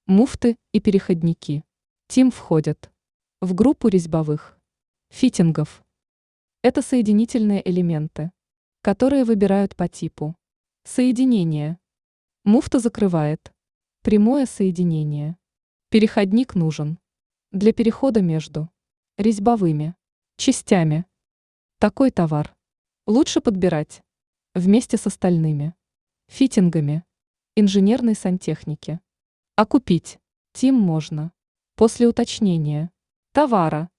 Муфты и переходники. ТИМ входят в группу резьбовых фитингов. Это соединительные элементы, которые выбирают по типу соединения. Муфта закрывает прямое соединение. Переходник нужен для перехода между резьбовыми частями. Такой товар лучше подбирать вместе с остальными фитингами инженерной сантехники. А купить ТИМ можно после уточнения товара